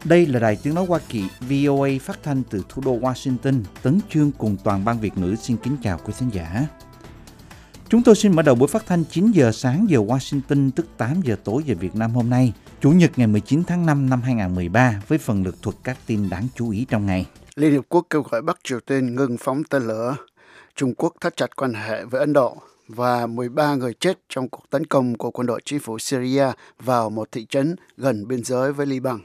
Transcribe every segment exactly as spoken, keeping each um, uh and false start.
Đây là Đài Tiếng Nói Hoa Kỳ vê o a phát thanh từ thủ đô Washington. Tấn Chương cùng toàn ban Việt ngữ xin kính chào quý khán giả. Chúng tôi xin mở đầu buổi phát thanh chín giờ sáng giờ Washington, tức tám giờ tối giờ Việt Nam hôm nay, Chủ nhật ngày mười chín tháng năm năm hai nghìn không trăm mười ba, với phần lược thuật các tin đáng chú ý trong ngày. Liên Hiệp Quốc kêu gọi Bắc Triều Tiên ngừng phóng tên lửa. Trung Quốc thắt chặt quan hệ với Ấn Độ. Và mười ba người chết trong cuộc tấn công của quân đội chính phủ Syria vào một thị trấn gần biên giới với Liban.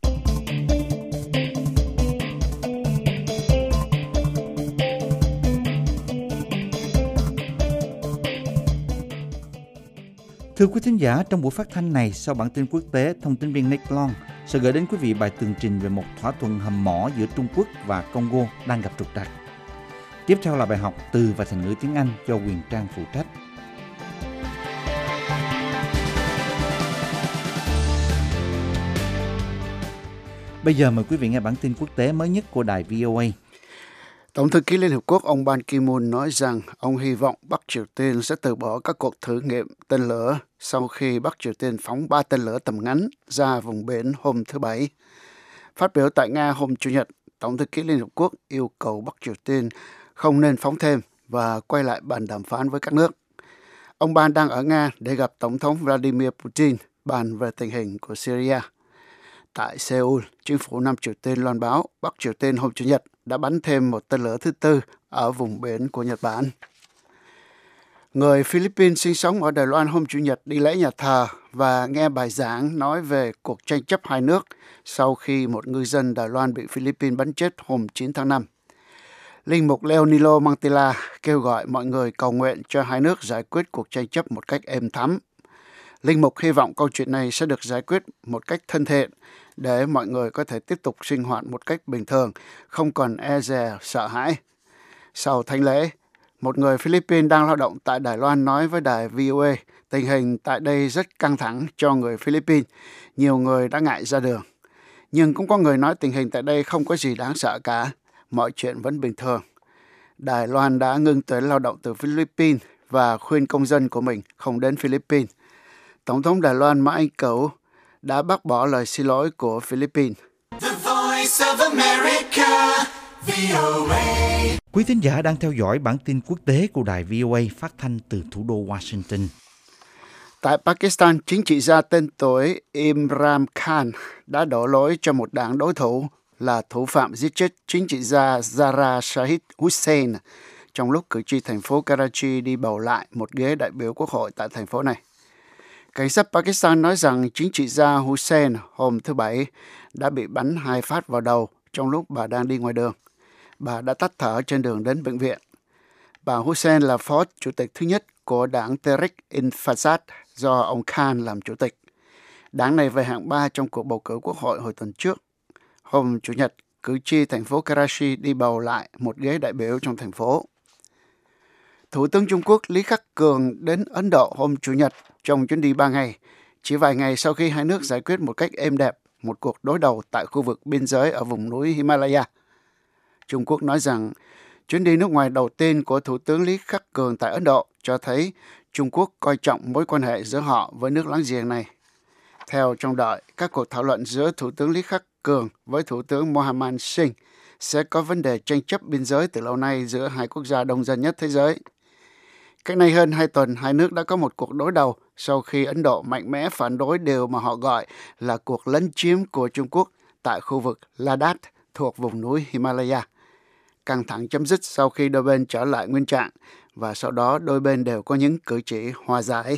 Thưa quý thính giả, trong buổi phát thanh này, sau bản tin quốc tế, thông tin viên Nick Long sẽ gửi đến quý vị bài tường trình về một thỏa thuận hầm mỏ giữa Trung Quốc và Congo đang gặp trục trặc. Tiếp theo là bài học từ và thành ngữ tiếng Anh do Quyền Trang phụ trách. Bây giờ mời quý vị nghe bản tin quốc tế mới nhất của đài vê o a. Tổng thư ký Liên Hợp Quốc ông Ban Ki-moon nói rằng ông hy vọng Bắc Triều Tiên sẽ từ bỏ các cuộc thử nghiệm tên lửa sau khi Bắc Triều Tiên phóng ba tên lửa tầm ngắn ra vùng biển hôm thứ Bảy. Phát biểu tại Nga hôm Chủ nhật, Tổng thư ký Liên Hợp Quốc yêu cầu Bắc Triều Tiên không nên phóng thêm và quay lại bàn đàm phán với các nước. Ông Ban đang ở Nga để gặp Tổng thống Vladimir Putin bàn về tình hình của Syria. Tại Seoul, chính phủ Nam Triều Tiên loan báo Bắc Triều Tiên hôm Chủ nhật đã bắn thêm một tên lửa thứ tư ở vùng biển của Nhật Bản. Người Philippines sinh sống ở Đài Loan hôm Chủ nhật đi lễ nhà thờ và nghe bài giảng nói về cuộc tranh chấp hai nước sau khi một ngư dân Đài Loan bị Philippines bắn chết hôm chín tháng năm. Linh mục Leonilo Mantilla kêu gọi mọi người cầu nguyện cho hai nước giải quyết cuộc tranh chấp một cách êm thấm. Linh mục hy vọng câu chuyện này sẽ được giải quyết một cách thân thiện để mọi người có thể tiếp tục sinh hoạt một cách bình thường, không còn e dè, sợ hãi. Sau thánh lễ, một người Philippines đang lao động tại Đài Loan nói với đài vê o a tình hình tại đây rất căng thẳng cho người Philippines. Nhiều người đã ngại ra đường. Nhưng cũng có người nói tình hình tại đây không có gì đáng sợ cả. Mọi chuyện vẫn bình thường. Đài Loan đã ngưng tuyển lao động từ Philippines và khuyên công dân của mình không đến Philippines. Tổng thống Đài Loan Mã Anh Cẩu đã bác bỏ lời xin lỗi của Philippines. The Voice of America, vê o a. Quý thính giả đang theo dõi bản tin quốc tế của đài vê o a phát thanh từ thủ đô Washington. Tại Pakistan, chính trị gia tên tuổi Imran Khan đã đổ lỗi cho một đảng đối thủ là thủ phạm giết chết chính trị gia Zahra Shahid Hussain trong lúc cử tri thành phố Karachi đi bầu lại một ghế đại biểu quốc hội tại thành phố này. Cảnh sát Pakistan nói rằng chính trị gia Hussain hôm thứ Bảy đã bị bắn hai phát vào đầu trong lúc bà đang đi ngoài đường. Bà đã tắt thở trên đường đến bệnh viện. Bà Hussain là phó chủ tịch thứ nhất của đảng Tehreek-e-Insaf do ông Khan làm chủ tịch. Đảng này về hạng ba trong cuộc bầu cử quốc hội hồi tuần trước. Hôm Chủ nhật, cử tri thành phố Karachi đi bầu lại một ghế đại biểu trong thành phố. Thủ tướng Trung Quốc Lý Khắc Cường đến Ấn Độ hôm Chủ nhật trong chuyến đi ba ngày, chỉ vài ngày sau khi hai nước giải quyết một cách êm đẹp một cuộc đối đầu tại khu vực biên giới ở vùng núi Himalaya. Trung Quốc nói rằng chuyến đi nước ngoài đầu tiên của Thủ tướng Lý Khắc Cường tại Ấn Độ cho thấy Trung Quốc coi trọng mối quan hệ giữa họ với nước láng giềng này. Theo trông đợi, các cuộc thảo luận giữa Thủ tướng Lý Khắc Cường với Thủ tướng Mohammed Singh sẽ có vấn đề tranh chấp biên giới từ lâu nay giữa hai quốc gia đông dân nhất thế giới. Cách đây hơn hai tuần, hai nước đã có một cuộc đối đầu sau khi Ấn Độ mạnh mẽ phản đối điều mà họ gọi là cuộc lấn chiếm của Trung Quốc tại khu vực Ladakh thuộc vùng núi Himalaya. Căng thẳng chấm dứt sau khi đôi bên trở lại nguyên trạng và sau đó đôi bên đều có những cử chỉ hòa giải.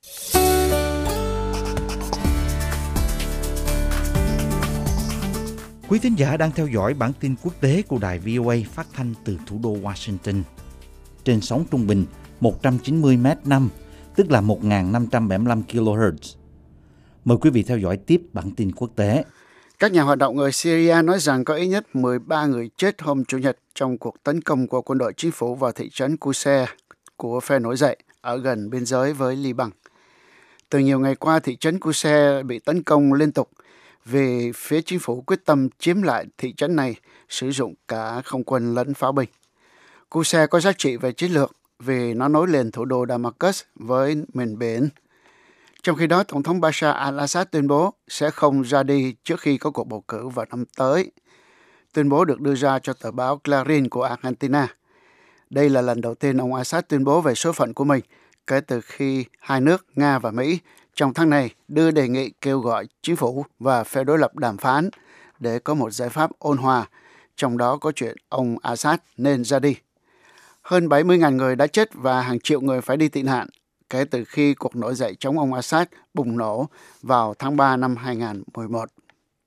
Quý thính giả đang theo dõi bản tin quốc tế của đài vê o a phát thanh từ thủ đô Washington. Trên sóng trung bình một trăm chín mươi mét năm, tức là một nghìn năm trăm bảy mươi lăm ki lô héc. Mời quý vị theo dõi tiếp bản tin quốc tế. Các nhà hoạt động người Syria nói rằng có ít nhất mười ba người chết hôm Chủ nhật trong cuộc tấn công của quân đội chính phủ vào thị trấn Qusay của phe nổi dậy ở gần biên giới với Liban. Từ nhiều ngày qua, thị trấn Qusay bị tấn công liên tục vì phía chính phủ quyết tâm chiếm lại thị trấn này, sử dụng cả không quân lẫn pháo binh. Qusay có giá trị về chiến lược vì nó nối liền thủ đô Damascus với miền biển. Trong khi đó, Tổng thống Bashar al-Assad tuyên bố sẽ không ra đi trước khi có cuộc bầu cử vào năm tới. Tuyên bố được đưa ra cho tờ báo Clarín của Argentina. Đây là lần đầu tiên ông Assad tuyên bố về số phận của mình kể từ khi hai nước Nga và Mỹ trong tháng này đưa đề nghị kêu gọi chính phủ và phe đối lập đàm phán để có một giải pháp ôn hòa, trong đó có chuyện ông Assad nên ra đi. Hơn bảy mươi nghìn người đã chết và hàng triệu người phải đi tị nạn kể từ khi cuộc nổi dậy chống ông Assad bùng nổ vào tháng ba năm hai nghìn không trăm mười một.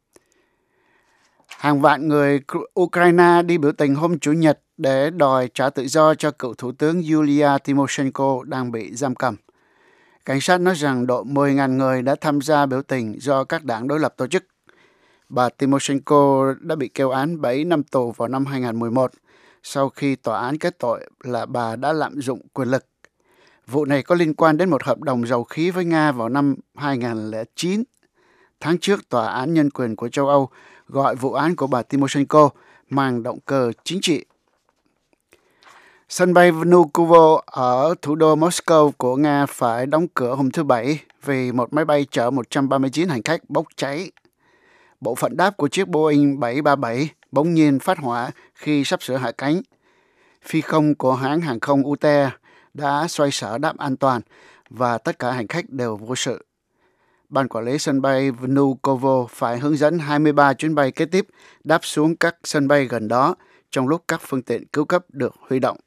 Hàng vạn người Ukraine đi biểu tình hôm Chủ nhật để đòi trả tự do cho cựu Thủ tướng Yulia Tymoshenko đang bị giam cầm. Cảnh sát nói rằng độ mười nghìn người đã tham gia biểu tình do các đảng đối lập tổ chức. Bà Tymoshenko đã bị kêu án bảy năm tù vào năm hai nghìn không trăm mười một sau khi tòa án kết tội là bà đã lạm dụng quyền lực. Vụ này có liên quan đến một hợp đồng dầu khí với Nga vào năm hai nghìn không trăm lẻ chín. Tháng trước, Tòa án Nhân quyền của châu Âu gọi vụ án của bà Tymoshenko mang động cơ chính trị. Sân bay Vnukovo ở thủ đô Moscow của Nga phải đóng cửa hôm thứ Bảy vì một máy bay chở một trăm ba mươi chín hành khách bốc cháy. Bộ phận đáp của chiếc Boeing bảy ba bảy bỗng nhiên phát hỏa khi sắp sửa hạ cánh. Phi công của hãng hàng không u tê e đã xoay sở đáp an toàn và tất cả hành khách đều vô sự. Ban quản lý sân bay Vnukovo phải hướng dẫn hai mươi ba chuyến bay kế tiếp đáp xuống các sân bay gần đó trong lúc các phương tiện cứu cấp được huy động.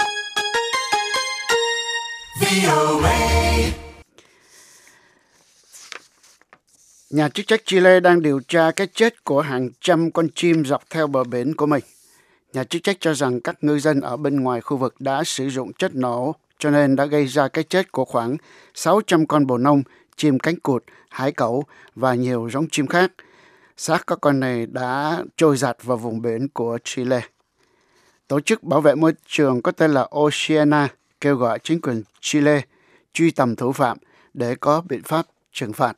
Nhà chức trách Chile đang điều tra cái chết của hàng trăm con chim dọc theo bờ biển của mình. Nhà chức trách cho rằng các ngư dân ở bên ngoài khu vực đã sử dụng chất nổ, cho nên đã gây ra cái chết của khoảng sáu trăm con bồ nông, chim cánh cụt, hải cẩu và nhiều giống chim khác. Xác các con này đã trôi giạt vào vùng biển của Chile. Tổ chức bảo vệ môi trường có tên là Oceana kêu gọi chính quyền Chile truy tầm thủ phạm để có biện pháp trừng phạt.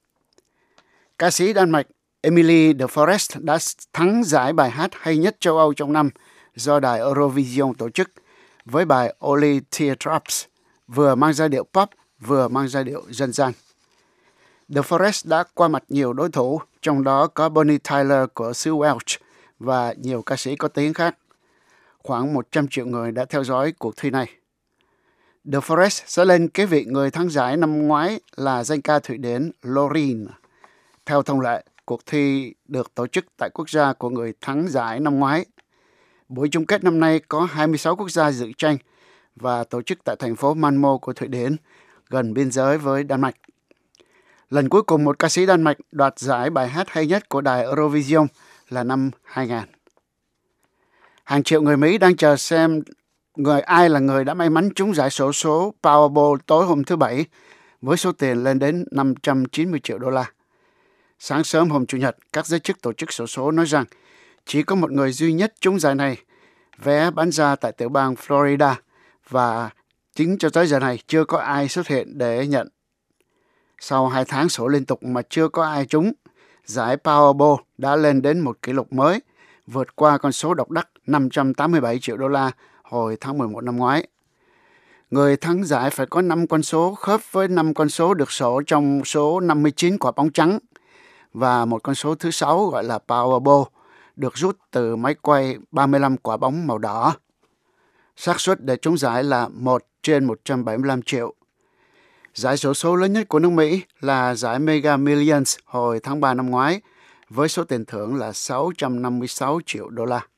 Ca sĩ Đan Mạch Emily de Forest đã thắng giải bài hát hay nhất châu Âu trong năm do đài Eurovision tổ chức với bài Only Teardrops, vừa mang giai điệu pop vừa mang giai điệu dân gian. The Forest đã qua mặt nhiều đối thủ, trong đó có Bonnie Tyler của xứ Welsh và nhiều ca sĩ có tiếng khác. Khoảng một trăm triệu người đã theo dõi cuộc thi này. The Forest sẽ lên kế vị người thắng giải năm ngoái là danh ca Thụy Điển Loreen. Theo thông lệ, cuộc thi được tổ chức tại quốc gia của người thắng giải năm ngoái. Buổi chung kết năm nay có hai mươi sáu quốc gia dự tranh và tổ chức tại thành phố Malmö của Thụy Điển, gần biên giới với Đan Mạch. Lần cuối cùng một ca sĩ Đan Mạch đoạt giải bài hát hay nhất của đài Eurovision là năm hai nghìn. Hàng triệu người Mỹ đang chờ xem người ai là người đã may mắn trúng giải xổ số Powerball tối hôm thứ Bảy với số tiền lên đến năm trăm chín mươi triệu đô la. Sáng sớm hôm Chủ nhật, các giới chức tổ chức xổ số nói rằng chỉ có một người duy nhất trúng giải này. Vé bán ra tại tiểu bang Florida và chính cho tới giờ này chưa có ai xuất hiện để nhận. Sau hai tháng sổ liên tục mà chưa có ai trúng, giải Powerball đã lên đến một kỷ lục mới, vượt qua con số độc đắc năm trăm tám mươi bảy triệu đô la hồi tháng mười một năm ngoái. Người thắng giải phải có năm con số khớp với năm con số được sổ trong số năm mươi chín quả bóng trắng và một con số thứ sáu gọi là Powerball được rút từ máy quay ba mươi lăm quả bóng màu đỏ. Xác suất để trúng giải là một trên một trăm bảy mươi lăm triệu. Giải xổ số lớn nhất của nước Mỹ là giải Mega Millions hồi tháng ba năm ngoái với số tiền thưởng là sáu trăm năm mươi sáu triệu đô la.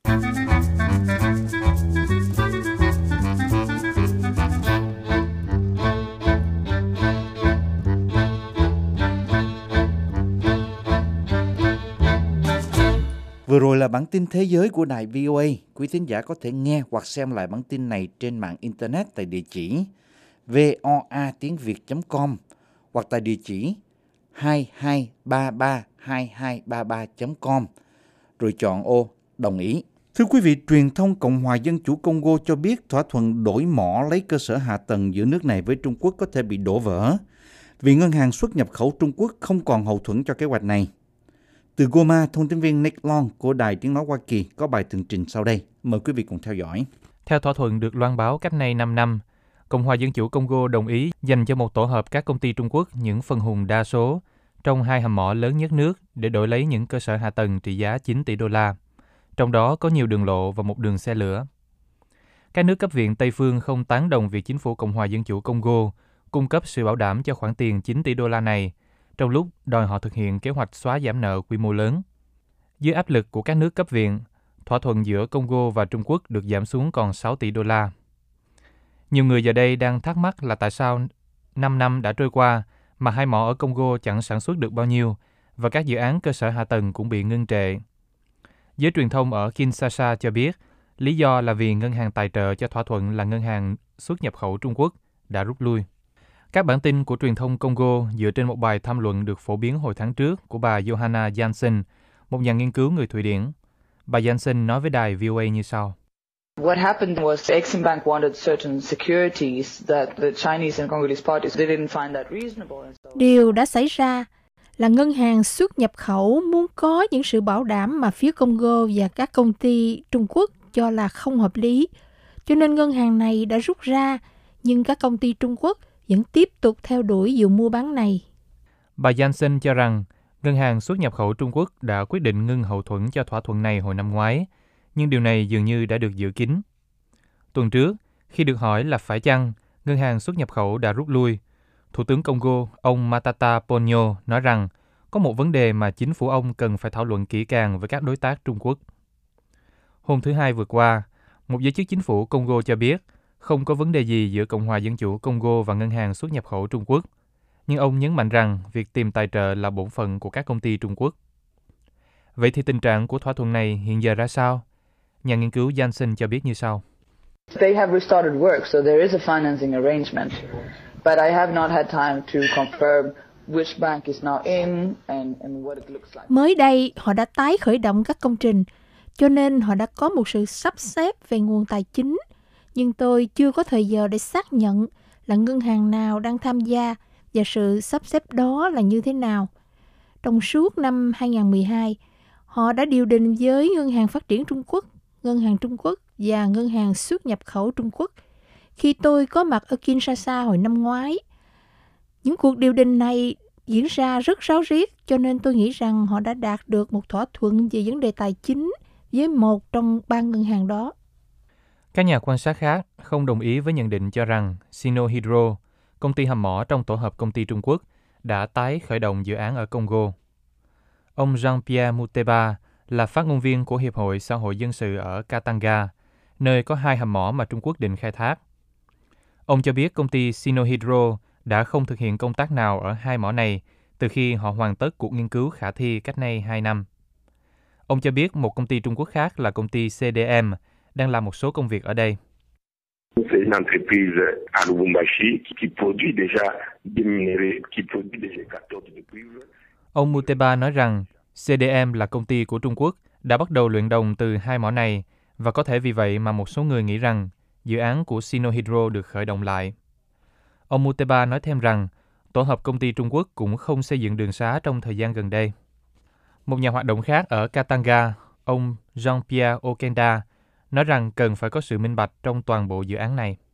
Vừa rồi là bản tin thế giới của đài vê o a. Quý thính giả có thể nghe hoặc xem lại bản tin này trên mạng Internet tại địa chỉ voa tiếng việt chấm com hoặc tại địa chỉ hai hai ba ba hai hai ba ba chấm com rồi chọn ô đồng ý. Thưa quý vị, truyền thông Cộng hòa Dân chủ Congo cho biết thỏa thuận đổi mỏ lấy cơ sở hạ tầng giữa nước này với Trung Quốc có thể bị đổ vỡ vì ngân hàng xuất nhập khẩu Trung Quốc không còn hậu thuẫn cho kế hoạch này. Từ Goma, thông tin viên Nick Long của Đài Tiếng Nói Hoa Kỳ có bài tường trình sau đây. Mời quý vị cùng theo dõi. Theo thỏa thuận được loan báo cách nay năm năm, Cộng hòa Dân chủ Congo đồng ý dành cho một tổ hợp các công ty Trung Quốc những phần hùn đa số trong hai hầm mỏ lớn nhất nước để đổi lấy những cơ sở hạ tầng trị giá chín tỷ đô la, trong đó có nhiều đường lộ và một đường xe lửa. Các nước cấp viện Tây phương không tán đồng việc chính phủ Cộng hòa Dân chủ Congo cung cấp sự bảo đảm cho khoản tiền chín tỷ đô la này, trong lúc đòi họ thực hiện kế hoạch xóa giảm nợ quy mô lớn. Dưới áp lực của các nước cấp viện, thỏa thuận giữa Congo và Trung Quốc được giảm xuống còn sáu tỷ đô la. Nhiều người giờ đây đang thắc mắc là tại sao năm năm đã trôi qua mà hai mỏ ở Congo chẳng sản xuất được bao nhiêu và các dự án cơ sở hạ tầng cũng bị ngưng trệ. Giới truyền thông ở Kinshasa cho biết lý do là vì ngân hàng tài trợ cho thỏa thuận là ngân hàng xuất nhập khẩu Trung Quốc đã rút lui. Các bản tin của truyền thông Congo dựa trên một bài tham luận được phổ biến hồi tháng trước của bà Johanna Jansen, một nhà nghiên cứu người Thụy Điển. Bà Jansen nói với đài vê o a như sau. What happened was Exim Bank wanted certain securities that the Chinese and Congolese parties they didn't find that reasonable. Điều đã xảy ra là ngân hàng xuất nhập khẩu muốn có những sự bảo đảm mà phía Congo và các công ty Trung Quốc cho là không hợp lý. Cho nên ngân hàng này đã rút ra, nhưng các công ty Trung Quốc vẫn tiếp tục theo đuổi vụ mua bán này. Bà Jansen cho rằng ngân hàng xuất nhập khẩu Trung Quốc đã quyết định ngưng hậu thuẫn cho thỏa thuận này hồi năm ngoái, nhưng điều này dường như đã được giữ kín. Tuần trước, khi được hỏi là phải chăng ngân hàng xuất nhập khẩu đã rút lui, Thủ tướng Congo, ông Matata Ponyo nói rằng có một vấn đề mà chính phủ ông cần phải thảo luận kỹ càng với các đối tác Trung Quốc. Hôm thứ Hai vừa qua, một giới chức chính phủ Congo cho biết không có vấn đề gì giữa Cộng hòa Dân chủ Congo và ngân hàng xuất nhập khẩu Trung Quốc, nhưng ông nhấn mạnh rằng việc tìm tài trợ là bổn phận của các công ty Trung Quốc. Vậy thì tình trạng của thỏa thuận này hiện giờ ra sao? Nhà nghiên cứu Jansen cho biết như sau. They have restarted work, so there is a financing arrangement. But I have not had time to confirm which bank is now in and, and what it looks like. Mới đây, họ đã tái khởi động các công trình, cho nên họ đã có một sự sắp xếp về nguồn tài chính. Nhưng tôi chưa có thời giờ để xác nhận là ngân hàng nào đang tham gia và sự sắp xếp đó là như thế nào. Trong suốt năm hai không một hai, họ đã điều đình với Ngân hàng Phát triển Trung Quốc, Ngân hàng Trung Quốc và Ngân hàng Xuất nhập khẩu Trung Quốc khi tôi có mặt ở Kinshasa hồi năm ngoái. Những cuộc điều đình này diễn ra rất ráo riết, cho nên tôi nghĩ rằng họ đã đạt được một thỏa thuận về vấn đề tài chính với một trong ba ngân hàng đó. Các nhà quan sát khác không đồng ý với nhận định cho rằng Sinohydro, công ty hầm mỏ trong tổ hợp công ty Trung Quốc, đã tái khởi động dự án ở Congo. Ông Jean-Pierre Muteba là phát ngôn viên của Hiệp hội Xã hội Dân sự ở Katanga, nơi có hai hầm mỏ mà Trung Quốc định khai thác. Ông cho biết công ty Sinohydro đã không thực hiện công tác nào ở hai mỏ này từ khi họ hoàn tất cuộc nghiên cứu khả thi cách nay hai năm. Ông cho biết một công ty Trung Quốc khác là công ty xê đê em đang làm một số công việc ở đây. Ông Muteba nói rằng xê đê em là công ty của Trung Quốc đã bắt đầu luyện đồng từ hai mỏ này và có thể vì vậy mà một số người nghĩ rằng dự án của Sinohydro được khởi động lại. Ông Muteba nói thêm rằng tổ hợp công ty Trung Quốc cũng không xây dựng đường xá trong thời gian gần đây. Một nhà hoạt động khác ở Katanga, ông Jean-Pierre Okenda, nói rằng cần phải có sự minh bạch trong toàn bộ dự án này.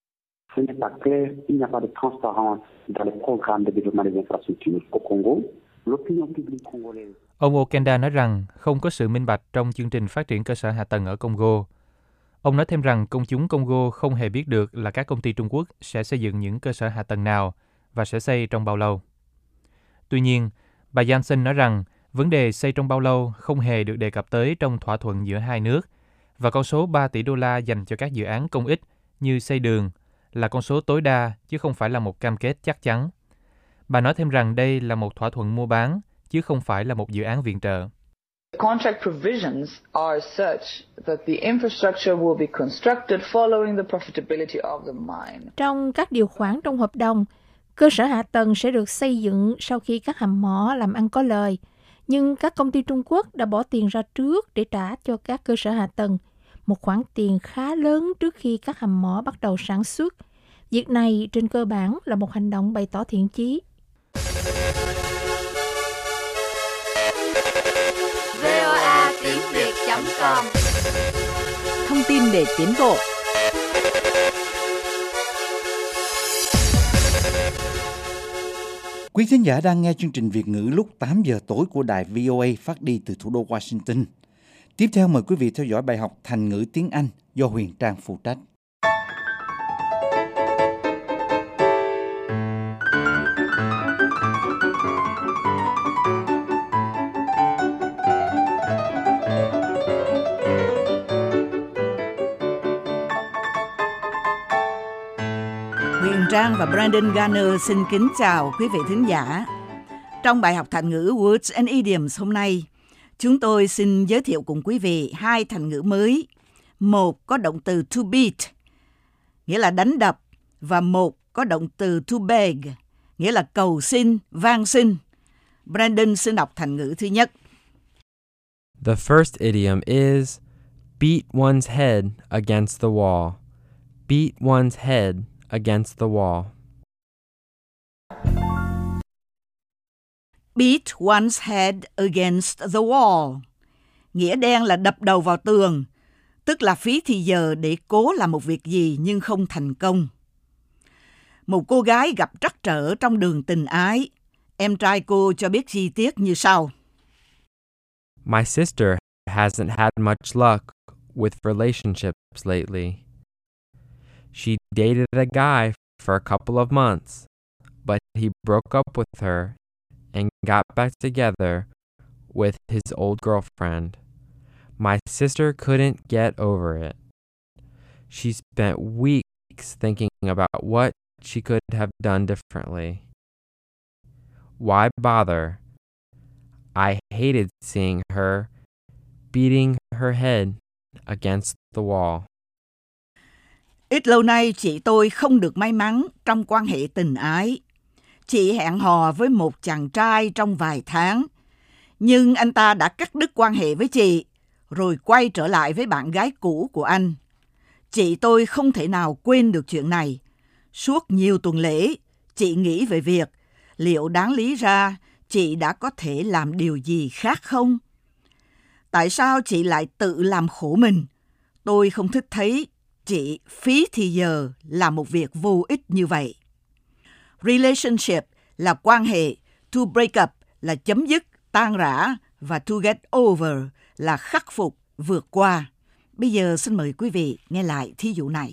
Ông Okenda nói rằng không có sự minh bạch trong chương trình phát triển cơ sở hạ tầng ở Congo. Ông nói thêm rằng công chúng Congo không hề biết được là các công ty Trung Quốc sẽ xây dựng những cơ sở hạ tầng nào và sẽ xây trong bao lâu. Tuy nhiên, bà Jansen nói rằng vấn đề xây trong bao lâu không hề được đề cập tới trong thỏa thuận giữa hai nước, và con số ba tỷ đô la dành cho các dự án công ích như xây đường là con số tối đa chứ không phải là một cam kết chắc chắn. Bà nói thêm rằng đây là một thỏa thuận mua bán chứ không phải là một dự án viện trợ. Contract provisions are such that the infrastructure will be constructed following the profitability of the mine. Trong các điều khoản trong hợp đồng, cơ sở hạ tầng sẽ được xây dựng sau khi các hầm mỏ làm ăn có lời. Nhưng các công ty Trung Quốc đã bỏ tiền ra trước để trả cho các cơ sở hạ tầng, một khoản tiền khá lớn trước khi các hầm mỏ bắt đầu sản xuất. Việc này trên cơ bản là một hành động bày tỏ thiện chí. vê o a tiếng việt chấm com Thông tin để tiến bộ. Quý thính giả đang nghe chương trình Việt ngữ lúc tám giờ tối của đài vê o a phát đi từ thủ đô Washington. Tiếp theo mời quý vị theo dõi bài học Thành ngữ tiếng Anh do Huyền Trang phụ trách. Huyền Trang và Brandon Garner xin kính chào quý vị thính giả. Trong bài học thành ngữ Words and Idioms hôm nay, chúng tôi xin giới thiệu cùng quý vị hai thành ngữ mới. Một có động từ to beat, nghĩa là đánh đập, và một có động từ to beg, nghĩa là cầu xin, van xin. Brandon xin đọc thành ngữ thứ nhất. The first idiom is beat one's head against the wall. Beat one's head against the wall. Beat one's head against the wall. Nghĩa đen là đập đầu vào tường, tức là phí thì giờ để cố làm một việc gì nhưng không thành công. Một cô gái gặp trắc trở trong đường tình ái. Em trai cô cho biết chi tiết như sau. My sister hasn't had much luck with relationships lately. She dated a guy for a couple of months, but he broke up with her and got back together with his old girlfriend. My sister couldn't get over it. She spent weeks thinking about what she could have done differently. Why bother? I hated seeing her beating her head against the wall. Ít lâu nay chị tôi không được may mắn trong quan hệ tình ái. Chị hẹn hò với một chàng trai trong vài tháng, nhưng anh ta đã cắt đứt quan hệ với chị, rồi quay trở lại với bạn gái cũ của anh. Chị tôi không thể nào quên được chuyện này. Suốt nhiều tuần lễ, chị nghĩ về việc liệu đáng lý ra chị đã có thể làm điều gì khác không? Tại sao chị lại tự làm khổ mình? Tôi không thích thấy chị phí thì giờ làm một việc vô ích như vậy. Relationship là quan hệ, to break up là chấm dứt, tan rã, và to get over là khắc phục, vượt qua. Bây giờ xin mời quý vị nghe lại thí dụ này.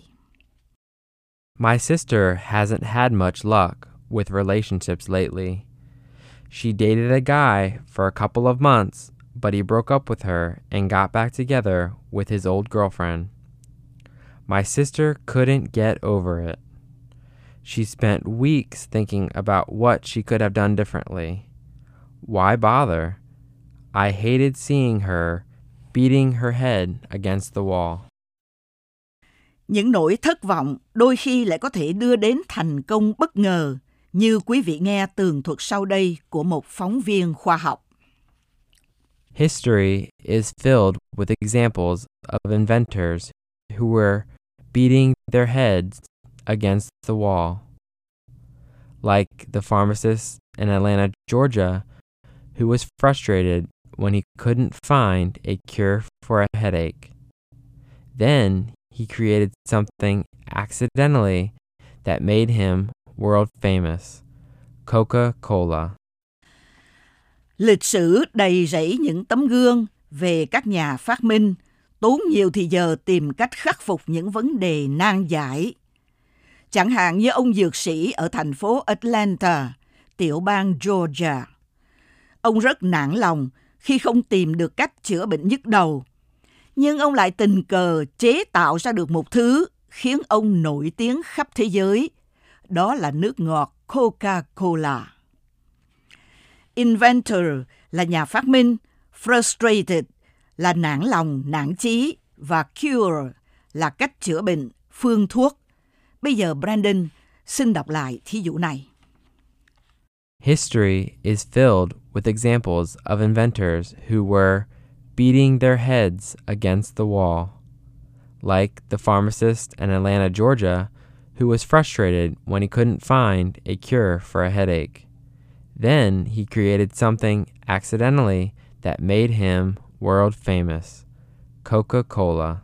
My sister hasn't had much luck with relationships lately. She dated a guy for a couple of months, but he broke up with her and got back together with his old girlfriend. My sister couldn't get over it. She spent weeks thinking about what she could have done differently. Why bother? I hated seeing her beating her head against the wall. Những nỗi thất vọng đôi khi lại có thể đưa đến thành công bất ngờ, như quý vị nghe tường thuật sau đây của một phóng viên khoa học. History is filled with examples of inventors who were beating their heads against the wall, like the pharmacist in Atlanta, Georgia, who was frustrated when he couldn't find a cure for a headache. Then he created something accidentally that made him world famous, Coca-Cola. Lịch sử đầy rẫy những tấm gương về các nhà phát minh tốn nhiều thì giờ tìm cách khắc phục những vấn đề nan giải. Chẳng hạn như ông dược sĩ ở thành phố Atlanta, tiểu bang Georgia. Ông rất nản lòng khi không tìm được cách chữa bệnh nhức đầu. Nhưng ông lại tình cờ chế tạo ra được một thứ khiến ông nổi tiếng khắp thế giới. Đó là nước ngọt Coca-Cola. Inventor là nhà phát minh, frustrated là nản lòng, nản chí, và cure là cách chữa bệnh, phương thuốc. Bây giờ Brandon xin đọc lại thí dụ này. History is filled with examples of inventors who were beating their heads against the wall, like the pharmacist in Atlanta, Georgia, who was frustrated when he couldn't find a cure for a headache. Then he created something accidentally that made him world famous, Coca-Cola.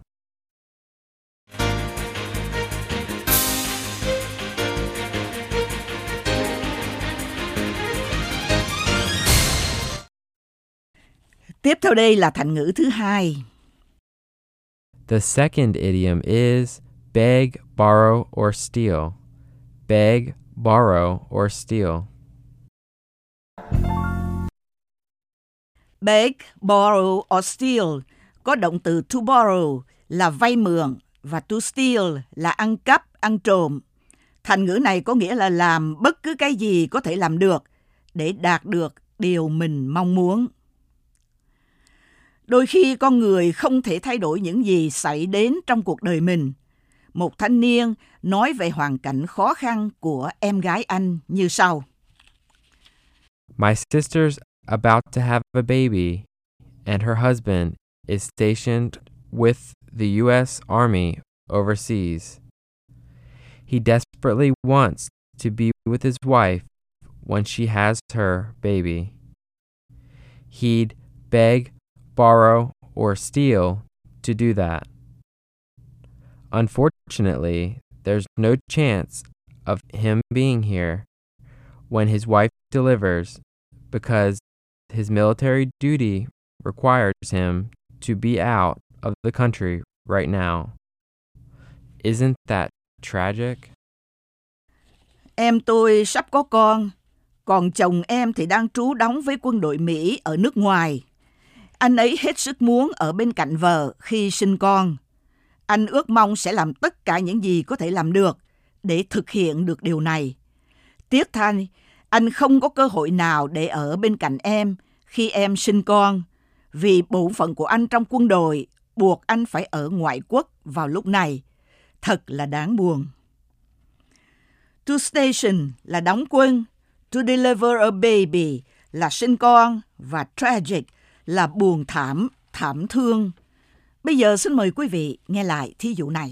Tiếp theo đây là thành ngữ thứ hai. The second idiom is beg, borrow, or steal. Beg, borrow, or steal. Beg, borrow, or steal có động từ to borrow là vay mượn và to steal là ăn cắp, ăn trộm. Thành ngữ này có nghĩa là làm bất cứ cái gì có thể làm được để đạt được điều mình mong muốn. Đôi khi con người không thể thay đổi những gì xảy đến trong cuộc đời mình. Một thanh niên nói về hoàn cảnh khó khăn của em gái anh như sau. My sister's about to have a baby, and her husband is stationed with the U S Army overseas. He desperately wants to be with his wife when she has her baby. He'd beg, borrow, or steal to do that. Unfortunately, there's no chance of him being here when his wife delivers because his military duty requires him to be out of the country right now. Isn't that tragic? Em tôi sắp có con, còn chồng em thì đang trú đóng với quân đội Mỹ ở nước ngoài. Anh ấy hết sức muốn ở bên cạnh vợ khi sinh con. Anh ước mong sẽ làm tất cả những gì có thể làm được để thực hiện được điều này. Tiếc thay, anh không có cơ hội nào để ở bên cạnh em khi em sinh con, vì bổn phận của anh trong quân đội buộc anh phải ở ngoại quốc vào lúc này. Thật là đáng buồn. To station là đóng quân, to deliver a baby là sinh con, và tragic là buồn thảm, thảm thương. Bây giờ xin mời quý vị nghe lại thí dụ này.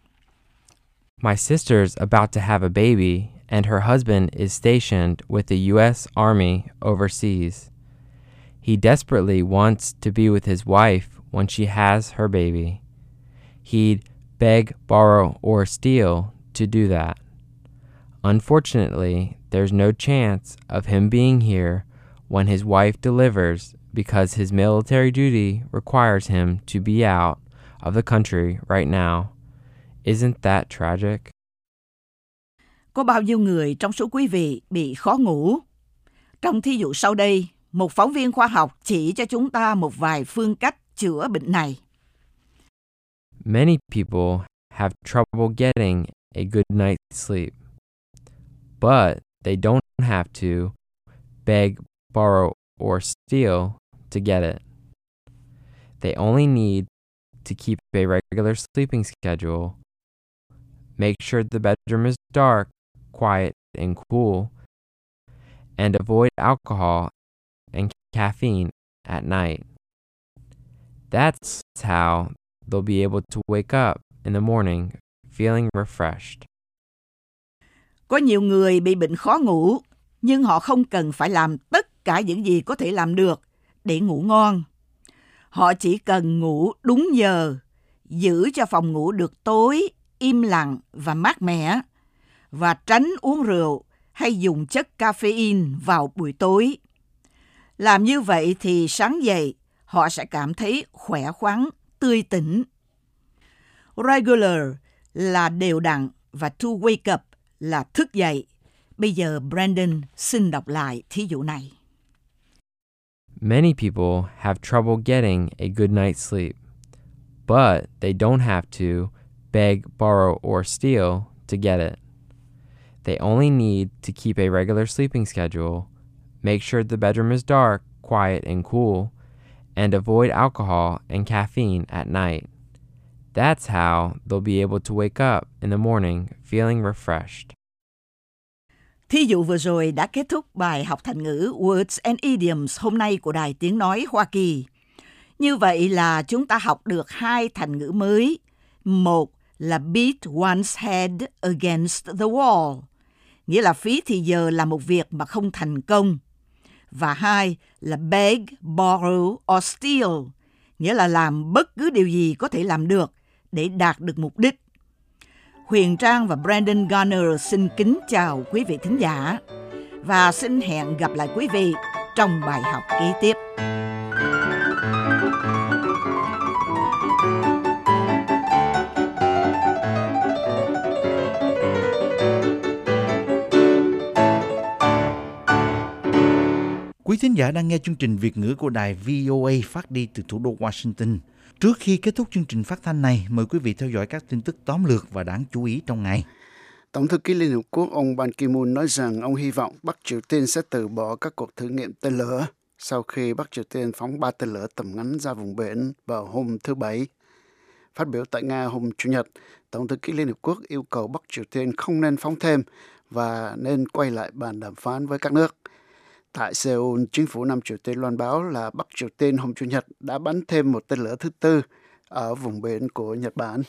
My sister's about to have a baby, and her husband is stationed with the U S Army overseas. He desperately wants to be with his wife when she has her baby. He'd beg, borrow, or steal to do that. Unfortunately, there's no chance of him being here when his wife delivers because his military duty requires him to be out of the country right now. Isn't that tragic? Có bao nhiêu người trong số quý vị bị khó ngủ? Trong thí dụ sau đây, một phóng viên khoa học chỉ cho chúng ta một vài phương cách chữa bệnh này. Many people have trouble getting a good night's sleep, but they don't have to beg, borrow, or steal to get it. They only need to keep a regular sleeping schedule, make sure the bedroom is dark, quiet, and cool, and avoid alcohol and caffeine at night. That's how they'll be able to wake up in the morning feeling refreshed. Có nhiều người bị bệnh khó ngủ, nhưng họ không cần phải làm tất cả những gì có thể làm được để ngủ ngon. Họ chỉ cần ngủ đúng giờ, giữ cho phòng ngủ được tối, im lặng và mát mẻ, và tránh uống rượu hay dùng chất caffeine vào buổi tối. Làm như vậy thì sáng dậy, họ sẽ cảm thấy khỏe khoắn, tươi tỉnh. Regular là đều đặn và to wake up là thức dậy. Bây giờ Brandon xin đọc lại thí dụ này. Many people have trouble getting a good night's sleep, but they don't have to beg, borrow, or steal to get it. They only need to keep a regular sleeping schedule, make sure the bedroom is dark, quiet, and cool, and avoid alcohol and caffeine at night. That's how they'll be able to wake up in the morning feeling refreshed. Thí dụ vừa rồi đã kết thúc bài học thành ngữ Words and Idioms hôm nay của Đài Tiếng Nói Hoa Kỳ. Như vậy là chúng ta học được hai thành ngữ mới. Một là beat one's head against the wall, nghĩa là phí thì giờ làm một việc mà không thành công. Và hai là beg, borrow or steal, nghĩa là làm bất cứ điều gì có thể làm được để đạt được mục đích. Huyền Trang và Brandon Garner xin kính chào quý vị thính giả và xin hẹn gặp lại quý vị trong bài học kế tiếp. Quý thính giả đang nghe chương trình Việt ngữ của đài vê o a phát đi từ thủ đô Washington. Trước khi kết thúc chương trình phát thanh này, mời quý vị theo dõi các tin tức tóm lược và đáng chú ý trong ngày. Tổng thư ký Liên Hợp Quốc ông Ban Ki-moon nói rằng ông hy vọng Bắc Triều Tiên sẽ từ bỏ các cuộc thử nghiệm tên lửa sau khi Bắc Triều Tiên phóng ba tên lửa tầm ngắn ra vùng biển vào hôm thứ Bảy. Phát biểu tại Nga hôm Chủ nhật, Tổng thư ký Liên Hợp Quốc yêu cầu Bắc Triều Tiên không nên phóng thêm và nên quay lại bàn đàm phán với các nước. Tại Seoul, chính phủ Nam Triều Tiên loan báo là Bắc Triều Tiên hôm Chủ nhật đã bắn thêm một tên lửa thứ tư ở vùng biển của Nhật Bản.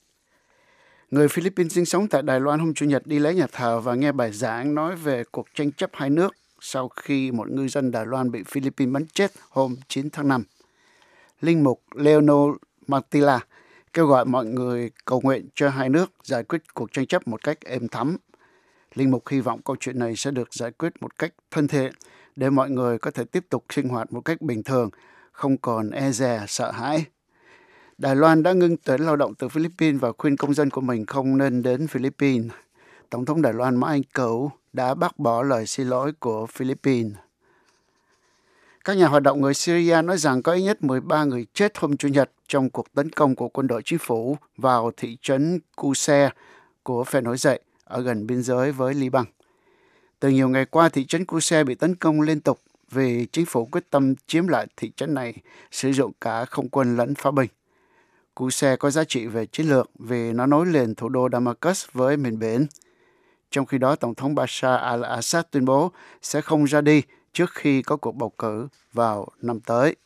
Người Philippines sinh sống tại Đài Loan hôm Chủ nhật đi lấy nhà thờ và nghe bài giảng nói về cuộc tranh chấp hai nước sau khi một ngư dân Đài Loan bị Philippines bắn chết hôm chín tháng năm. Linh mục Leonel Martilla kêu gọi mọi người cầu nguyện cho hai nước giải quyết cuộc tranh chấp một cách êm thấm. Linh mục hy vọng câu chuyện này sẽ được giải quyết một cách thân thiện để mọi người có thể tiếp tục sinh hoạt một cách bình thường, không còn e dè, sợ hãi. Đài Loan đã ngưng tuyển lao động từ Philippines và khuyên công dân của mình không nên đến Philippines. Tổng thống Đài Loan Mã Anh Cửu đã bác bỏ lời xin lỗi của Philippines. Các nhà hoạt động người Syria nói rằng có ít nhất mười ba người chết hôm Chủ nhật trong cuộc tấn công của quân đội chính phủ vào thị trấn Qusayr của phe nổi dậy ở gần biên giới với Liban. Từ nhiều ngày qua, thị trấn Qusayr bị tấn công liên tục vì chính phủ quyết tâm chiếm lại thị trấn này, sử dụng cả không quân lẫn pháo binh. Qusayr có giá trị về chiến lược vì nó nối liền thủ đô Damascus với miền biển. Trong khi đó, Tổng thống Bashar al-Assad tuyên bố sẽ không ra đi trước khi có cuộc bầu cử vào năm tới.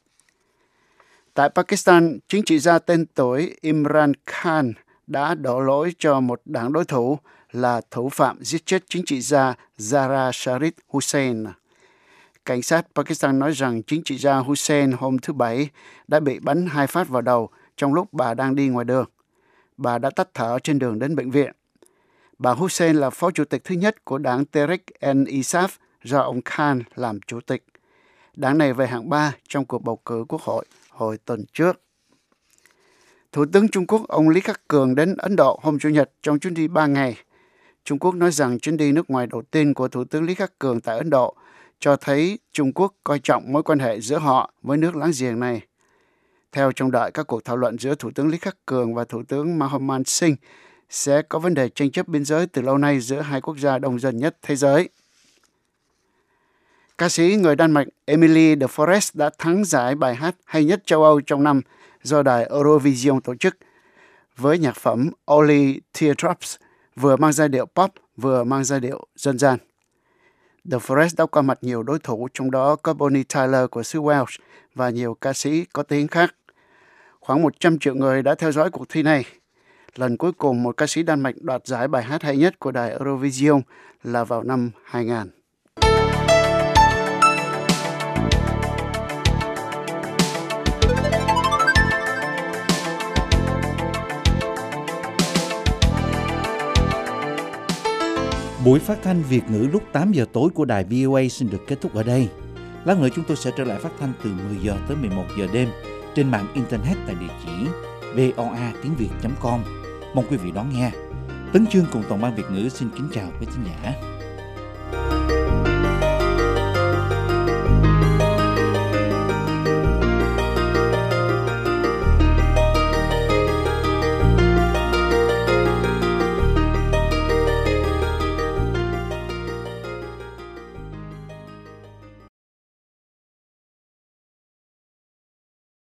Tại Pakistan, chính trị gia tên tuổi Imran Khan đã đổ lỗi cho một đảng đối thủ là thủ phạm giết chết chính trị gia Zahra Sharif Hussain. Cảnh sát Pakistan nói rằng chính trị gia Hussain hôm thứ Bảy đã bị bắn hai phát vào đầu trong lúc bà đang đi ngoài đường. Bà đã tắt thở trên đường đến bệnh viện. Bà Hussain là phó chủ tịch thứ nhất của đảng Tehreek-e-Insaf do ông Khan làm chủ tịch. Đảng này về hạng ba trong cuộc bầu cử quốc hội hồi tuần trước. Thủ tướng Trung Quốc ông Lý Khắc Cường đến Ấn Độ hôm Chủ nhật trong chuyến đi ba ngày. Trung Quốc nói rằng chuyến đi nước ngoài đầu tiên của Thủ tướng Lý Khắc Cường tại Ấn Độ cho thấy Trung Quốc coi trọng mối quan hệ giữa họ với nước láng giềng này. Theo trông đợi các cuộc thảo luận giữa Thủ tướng Lý Khắc Cường và Thủ tướng Manmohan Singh sẽ có vấn đề tranh chấp biên giới từ lâu nay giữa hai quốc gia đông dân nhất thế giới. Ca sĩ người Đan Mạch Emily de Forest đã thắng giải bài hát hay nhất châu Âu trong năm do đài Eurovision tổ chức với nhạc phẩm Only Teardrops, vừa mang giai điệu pop vừa mang giai điệu dân gian. The Forest đã qua mặt nhiều đối thủ, trong đó có Bonnie Tyler của xứ Wales và nhiều ca sĩ có tiếng khác. Khoảng một trăm triệu người đã theo dõi cuộc thi này. Lần cuối cùng một ca sĩ Đan Mạch đoạt giải bài hát hay nhất của đài Eurovision là vào năm hai nghìn. Buổi phát thanh Việt ngữ lúc tám giờ tối của đài vê o a xin được kết thúc ở đây. Lát nữa chúng tôi sẽ trở lại phát thanh từ mười giờ tới mười một giờ đêm trên mạng Internet tại địa chỉ voa tiếng việt chấm com. Mong quý vị đón nghe. Tấn Chương cùng toàn ban Việt ngữ xin kính chào quý thính giả.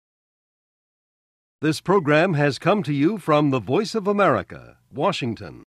This program has come to you from the Voice of America, Washington.